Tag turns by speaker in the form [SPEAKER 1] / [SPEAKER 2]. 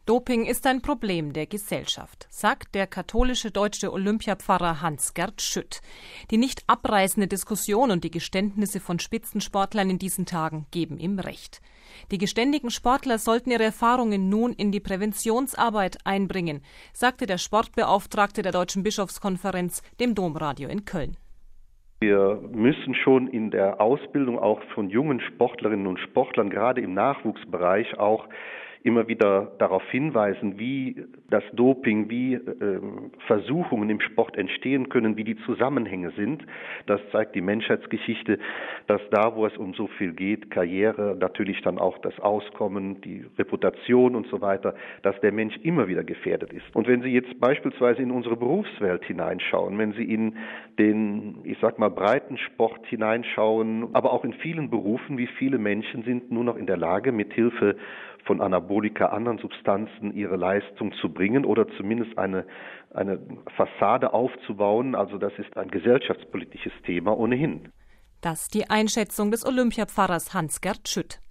[SPEAKER 1] Doping ist ein Problem der Gesellschaft, sagt der katholische deutsche Olympiapfarrer Hans-Gert Schütt. Die nicht abreißende Diskussion und die Geständnisse von Spitzensportlern in diesen Tagen geben ihm recht. Die geständigen Sportler sollten ihre Erfahrungen nun in die Präventionsarbeit einbringen, sagte der Sportbeauftragte der Deutschen Bischofskonferenz dem Domradio in Köln.
[SPEAKER 2] Wir müssen schon in der Ausbildung auch von jungen Sportlerinnen und Sportlern, gerade im Nachwuchsbereich, auch immer wieder darauf hinweisen, wie das Doping, wie Versuchungen im Sport entstehen können, wie die Zusammenhänge sind. Das zeigt die Menschheitsgeschichte, dass da, wo es um so viel geht, Karriere, natürlich dann auch das Auskommen, die Reputation und so weiter, dass der Mensch immer wieder gefährdet ist. Und wenn Sie jetzt beispielsweise in unsere Berufswelt hineinschauen, wenn Sie in den, Breitensport hineinschauen, aber auch in vielen Berufen, wie viele Menschen sind nur noch in der Lage, mit Hilfe von Anabolika, anderen Substanzen ihre Leistung zu bringen oder zumindest eine Fassade aufzubauen. Also das ist ein gesellschaftspolitisches Thema ohnehin.
[SPEAKER 1] Das die Einschätzung des Olympiapfarrers Hans-Gert Schütt.